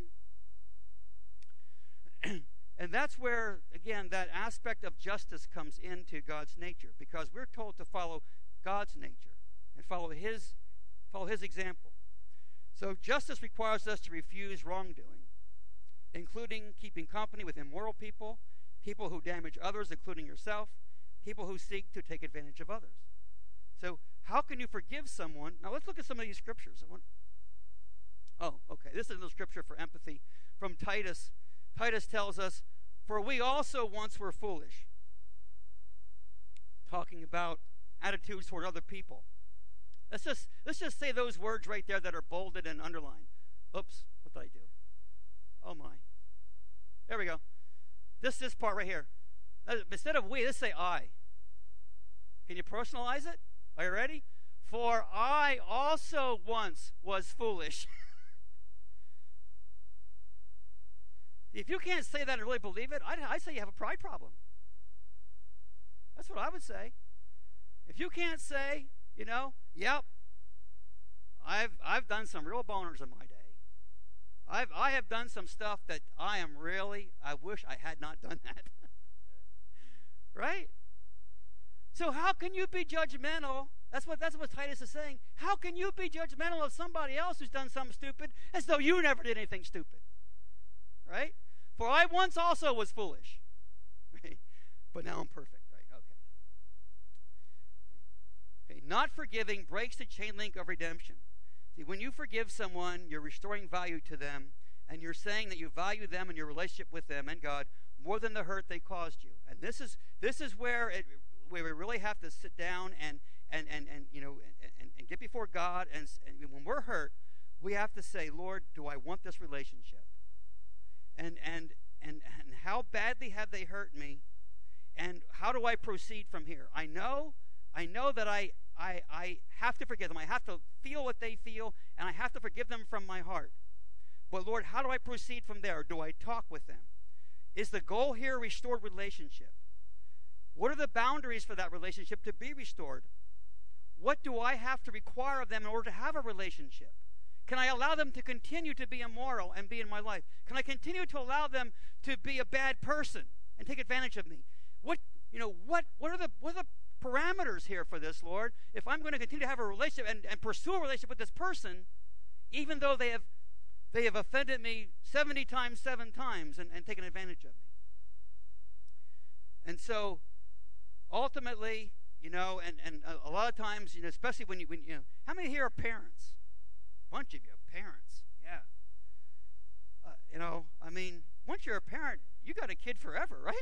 And that's where, again, that aspect of justice comes into God's nature, because we're told to follow God's nature and follow his follow his example. So justice requires us to refuse wrongdoing, including keeping company with immoral people, people who damage others, including yourself, people who seek to take advantage of others. So how can you forgive someone? Now let's look at some of these scriptures. I want, oh, okay. This is a scripture for empathy from Titus. Titus tells us, "For we also once were foolish," talking about attitudes toward other people. Let's just let's just say those words right there that are bolded and underlined. Oops, what did I do? Oh my. There we go. This this part right here. Instead of we, let's say I. Can you personalize it? Are you ready? "For I also once was foolish." If you can't say that and really believe it, I, I say you have a pride problem. That's what I would say. If you can't say, you know, yep, I've I've done some real boners in my day. I've I have done some stuff that I am really, I wish I had not done that. Right? So how can you be judgmental? That's what that's what Titus is saying. How can you be judgmental of somebody else who's done something stupid as though you never did anything stupid? Right? "For I once also was foolish," right? But now I'm perfect, right? Okay. Okay. Not forgiving breaks the chain link of redemption. See, when you forgive someone, you're restoring value to them, and you're saying that you value them and your relationship with them and God more than the hurt they caused you. And this is this is where it where we really have to sit down and and and, and you know and, and get before God, and, and when we're hurt, we have to say, "Lord, do I want this relationship? And, and and and how badly have they hurt me? And how do I proceed from here? I know, I know that I, I I have to forgive them. I have to feel what they feel, and I have to forgive them from my heart. But Lord, how do I proceed from there? Do I talk with them? Is the goal here restored relationship? What are the boundaries for that relationship to be restored? What do I have to require of them in order to have a relationship? Can I allow them to continue to be immoral and be in my life? Can I continue to allow them to be a bad person and take advantage of me? What you know? What what are the what are the parameters here for this, Lord? If I'm going to continue to have a relationship and, and pursue a relationship with this person, even though they have they have offended me seventy times, seven times, and, and taken advantage of me. And so, ultimately, you know, and and a, a lot of times, you know, especially when you when you know, how many here are parents? Bunch of you parents, yeah. Uh, you know, I mean, once you're a parent, you got a kid forever, right?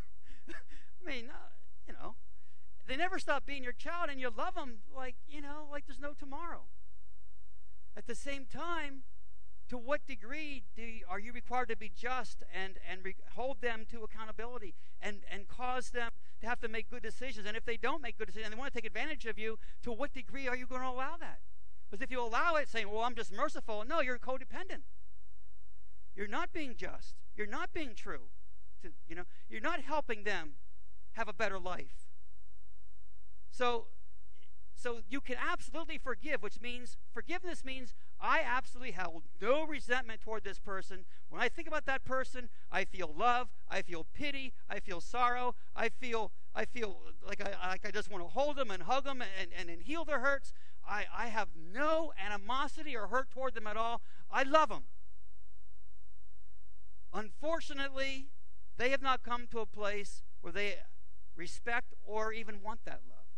I mean, uh, you know, they never stop being your child, and you love them like, you know, like there's no tomorrow. At the same time, to what degree do you, are you required to be just and and re- hold them to accountability and and cause them to have to make good decisions? And if they don't make good decisions and they want to take advantage of you, to what degree are you going to allow that? Because if you allow it, saying, "Well, I'm just merciful," no, you're codependent. You're not being just. You're not being true. To, you know, you're not helping them have a better life. So, so you can absolutely forgive, which means forgiveness means I absolutely have no resentment toward this person. When I think about that person, I feel love, I feel pity, I feel sorrow, I feel I feel like I like I just want to hold them and hug them and, and, and heal their hurts. I, I have no animosity or hurt toward them at all. I love them. Unfortunately, they have not come to a place where they respect or even want that love.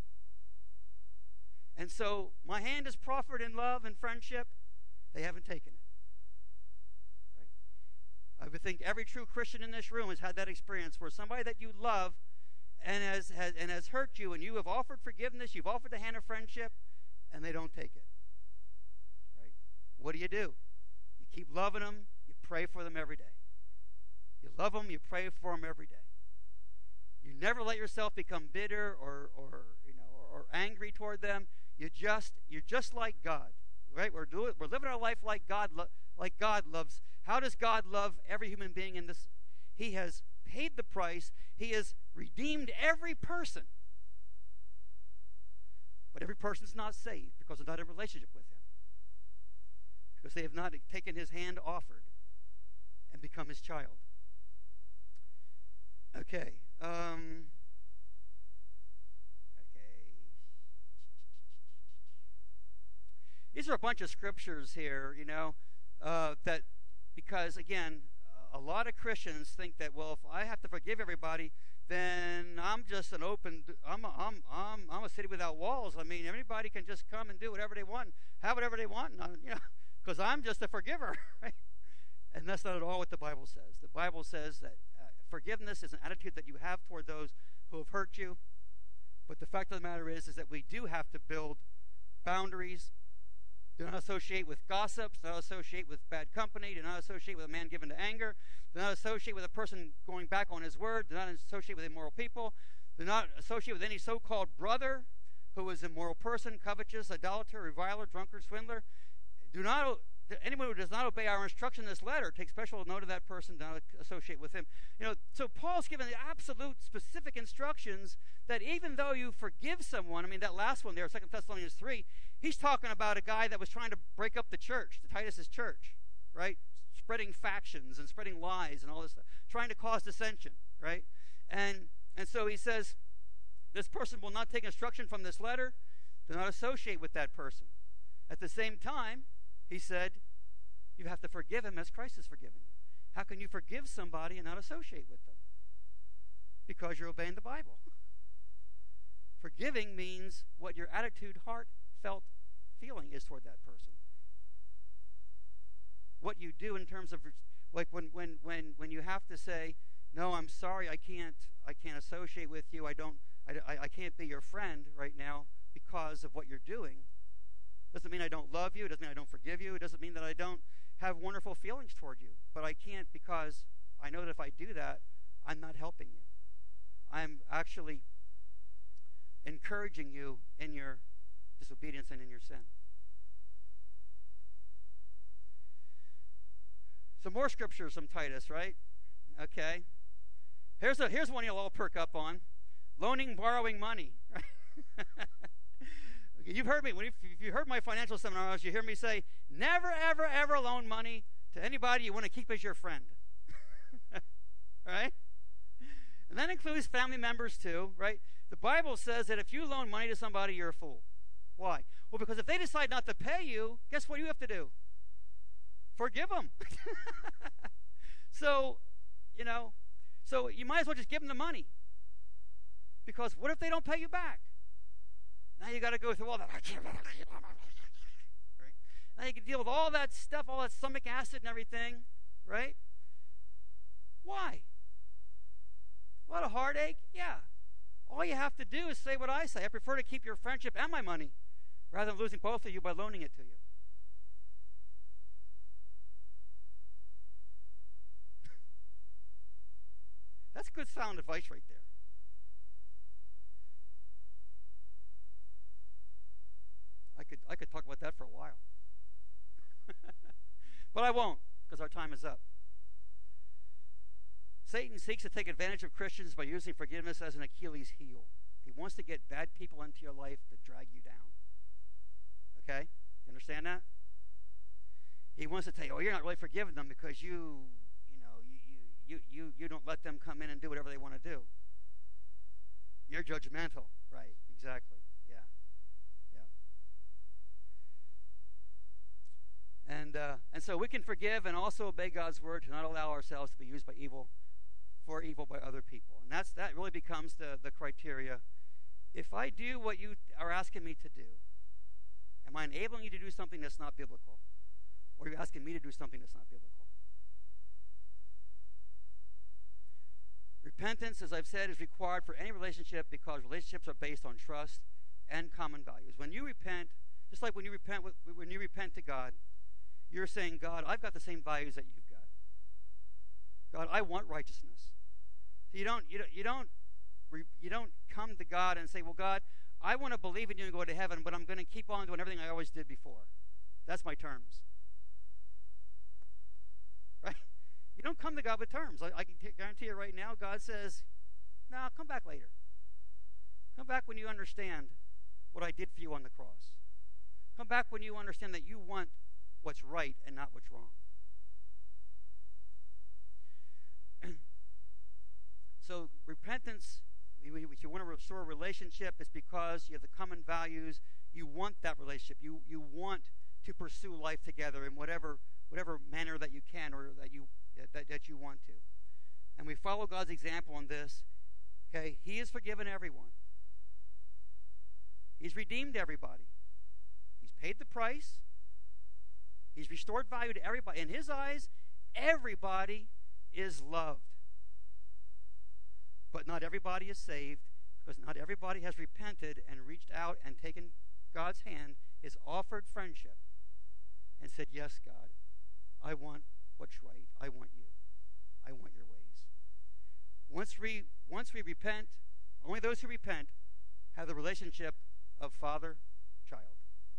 And so my hand is proffered in love and friendship. They haven't taken it. Right? I would think every true Christian in this room has had that experience where somebody that you love and has, has, and has hurt you, and you have offered forgiveness, you've offered the hand of friendship, and they don't take it. Right? What do you do? You keep loving them, you pray for them every day. You love them, you pray for them every day. You never let yourself become bitter or, or you know, or, or angry toward them. You just you're just like God, right? We're doing we're living our life like God lo- like God loves. How does God love every human being in this? He has paid the price. He has redeemed every person. But every person is not saved because they're not in a relationship with him. Because they have not taken his hand offered and become his child. Okay. Um, okay. These are a bunch of scriptures here, you know, uh, that because, again, a lot of Christians think that, well, if I have to forgive everybody, then I'm just an open, I'm a, I'm, I'm, I'm a city without walls. I mean, anybody can just come and do whatever they want, have whatever they want, and, you know, because I'm just a forgiver, right? And that's not at all what the Bible says. The Bible says that uh, forgiveness is an attitude that you have toward those who have hurt you. But the fact of the matter is, is that we do have to build boundaries. Do not associate with gossips. Do not associate with bad company. Do not associate with a man given to anger. Do not associate with a person going back on his word. Do not associate with immoral people. Do not associate with any so-called brother who is an immoral person, covetous, idolater, reviler, drunkard, swindler. Do not, anyone who does not obey our instruction in this letter, take special note of that person, do not associate with him. You know, so Paul's given the absolute specific instructions that even though you forgive someone, I mean, that last one there, Second Thessalonians three, he's talking about a guy that was trying to break up the church, the Titus's church, right? Spreading factions and spreading lies and all this stuff, trying to cause dissension, right? And and so he says, this person will not take instruction from this letter. Do not associate with that person. At the same time, he said, you have to forgive him as Christ has forgiven you. How can you forgive somebody and not associate with them? Because you're obeying the Bible. Forgiving means what your attitude, heartfelt feeling is toward that person. What you do in terms of, like when when when when you have to say, no, I'm sorry, I can't I can't associate with you. I don't I, I can't be your friend right now because of what you're doing. Doesn't mean I don't love you. It doesn't mean I don't forgive you. It doesn't mean that I don't have wonderful feelings toward you. But I can't because I know that if I do that, I'm not helping you. I'm actually encouraging you in your disobedience and in your sin. Some more scriptures from Titus, right? Okay. Here's a here's one you'll all perk up on. Loaning, borrowing money. Right? You've heard me, when if you heard my financial seminars, you hear me say, never, ever, ever loan money to anybody you want to keep as your friend. Right? And that includes family members too, right? The Bible says that if you loan money to somebody, you're a fool. Why? Well, because if they decide not to pay you, guess what you have to do? Forgive them. So, you know, so you might as well just give them the money. Because what if they don't pay you back? Now you got to go through all that. Right? Now you can deal with all that stuff, all that stomach acid and everything, right? Why? A lot of heartache? Yeah. All you have to do is say what I say. I prefer to keep your friendship and my money rather than losing both of you by loaning it to you. That's good sound advice right there. I could I could talk about that for a while. But I won't, because our time is up. Satan seeks to take advantage of Christians by using forgiveness as an Achilles heel. He wants to get bad people into your life to drag you down. Okay? You understand that? He wants to tell you, oh, you're not really forgiving them because you, you know, you you you you don't let them come in and do whatever they want to do. You're judgmental. Right, exactly. Yeah. Yeah. And uh, and so we can forgive and also obey God's word to not allow ourselves to be used by evil for evil by other people. And that's that really becomes the, the criteria. If I do what you are asking me to do, am I enabling you to do something that's not biblical? Or are you asking me to do something that's not biblical? Repentance, as I've said, is required for any relationship because relationships are based on trust and common values. When you repent, just like when you repent with, when you repent to God, you're saying, God, I've got the same values that you've got. God, I want righteousness. So you don't you don't you don't you don't come to God and say, well, God, I want to believe in you and go to heaven, but I'm going to keep on doing everything I always did before. That's my terms. Right? You don't come to God with terms. I, I can t- guarantee you right now, God says, no, come back later. Come back when you understand what I did for you on the cross. Come back when you understand that you want what's right and not what's wrong. So repentance, if you want to restore a relationship, it's because you have the common values. You want that relationship. You you want to pursue life together in whatever whatever manner that you can or that you that, that you want to. And we follow God's example on this. Okay, He has forgiven everyone. He's redeemed everybody. He's paid the price. He's restored value to everybody. In His eyes, everybody is loved. But not everybody is saved, because not everybody has repented and reached out and taken God's hand, is offered friendship, and said, yes, God, I want what's right. I want you. I want your ways. Once we, once we repent, only those who repent have the relationship of father-child.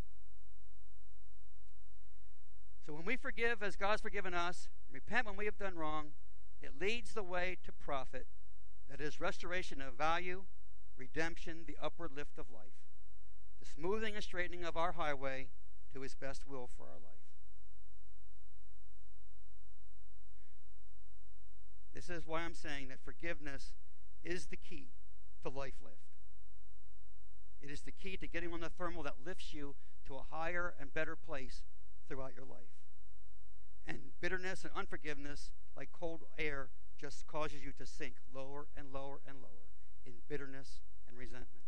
So when we forgive as God's forgiven us, repent when we have done wrong, it leads the way to profit. That is restoration of value, redemption, the upward lift of life, the smoothing and straightening of our highway to His best will for our life. This is why I'm saying that forgiveness is the key to life lift. It is the key to getting on the thermal that lifts you to a higher and better place throughout your life. And bitterness and unforgiveness, like cold air, just causes you to sink lower and lower and lower in bitterness and resentment.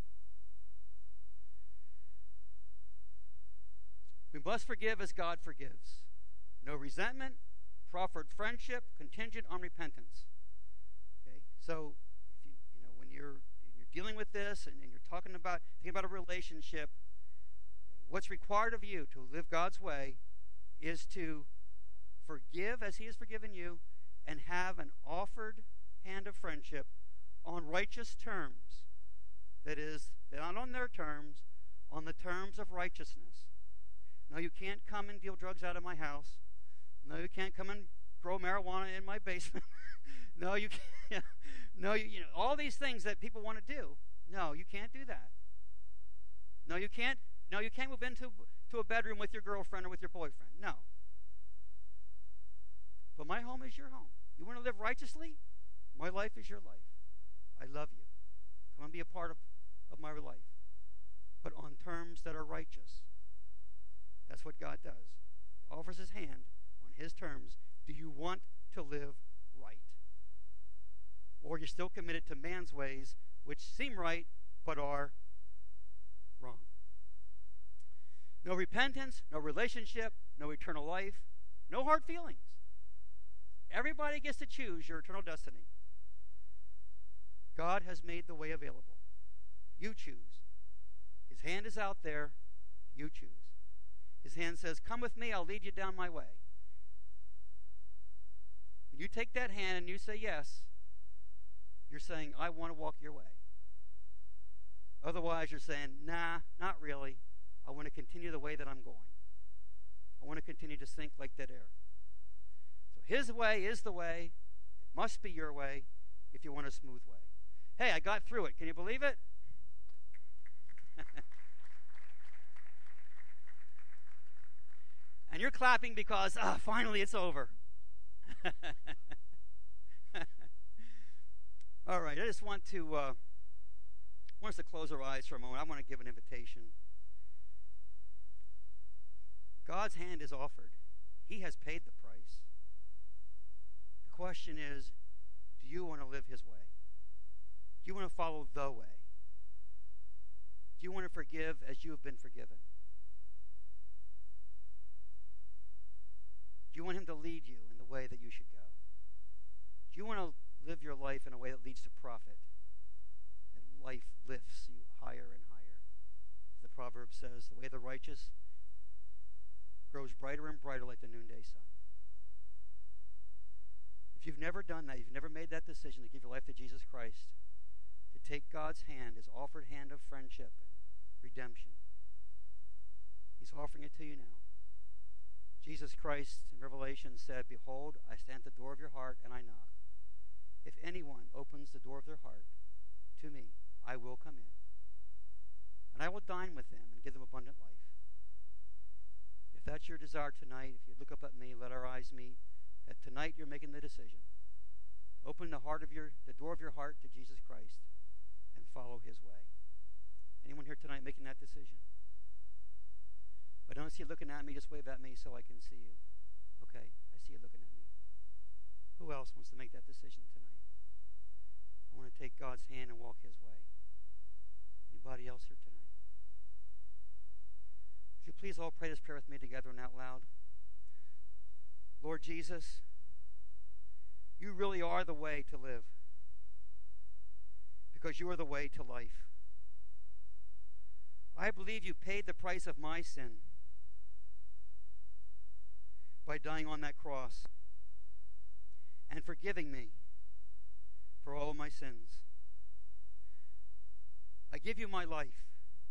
We must forgive as God forgives. No resentment, proffered friendship, contingent on repentance. Okay, so if you you know when you're you're dealing with this and, and you're talking about thinking about a relationship, what's required of you to live God's way is to forgive as He has forgiven you, and have an offered hand of friendship on righteous terms. That is, not on their terms, on the terms of righteousness. No, you can't come and deal drugs out of my house. No, you can't come and grow marijuana in my basement. No, you can't. No, you, you know, all these things that people want to do. No, you can't do that. No, you can't. No, you can't move into to a bedroom with your girlfriend or with your boyfriend. No. But my home is your home. You want to live righteously? My life is your life. I love you. Come and be a part of, of my life. But on terms that are righteous. That's what God does. He offers His hand on His terms. Do you want to live right? Or you're still committed to man's ways, which seem right, but are wrong. No repentance, no relationship, no eternal life, no hard feelings. Everybody gets to choose your eternal destiny. God has made the way available. You choose. His hand is out there. You choose. His hand says, come with me, I'll lead you down my way. When you take that hand and you say yes, you're saying, I want to walk your way. Otherwise, you're saying, nah, not really. I want to continue the way that I'm going. I want to continue to sink like dead air. His way is the way. It must be your way if you want a smooth way. Hey, I got through it. Can you believe it? And you're clapping because, ah, finally it's over. All right, I just want to, uh, want us to close our eyes for a moment. I want to give an invitation. God's hand is offered. He has paid the price. The question is, do you want to live His way? Do you want to follow the way? Do you want to forgive as you have been forgiven? Do you want Him to lead you in the way that you should go? Do you want to live your life in a way that leads to profit? And life lifts you higher and higher. The proverb says, the way of the righteous grows brighter and brighter like the noonday sun. If you've never done that, you've never made that decision to give your life to Jesus Christ, to take God's hand, his offered hand of friendship and redemption. He's offering it to you now. Jesus Christ in Revelation said, "Behold, I stand at the door of your heart and I knock. If anyone opens the door of their heart to me, I will come in. And I will dine with them and give them abundant life." If that's your desire tonight, if you look up at me, let our eyes meet, that tonight you're making the decision. Open the heart of your, the door of your heart to Jesus Christ and follow his way. Anyone here tonight making that decision? If I don't see you looking at me, just wave at me so I can see you. Okay, I see you looking at me. Who else wants to make that decision tonight? I want to take God's hand and walk his way. Anybody else here tonight? Would you please all pray this prayer with me together and out loud? Lord Jesus, you really are the way to live, because you are the way to life. I believe you paid the price of my sin by dying on that cross and forgiving me for all of my sins. I give you my life.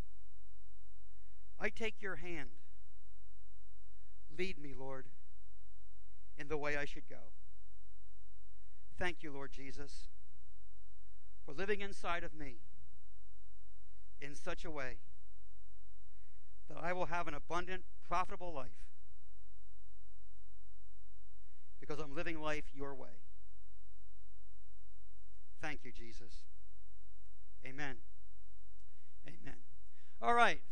I take your hand. Lead me, Lord, in the way I should go. Thank you, Lord Jesus, for living inside of me in such a way that I will have an abundant, profitable life, because I'm living life your way. Thank you, Jesus. Amen. Amen. All right.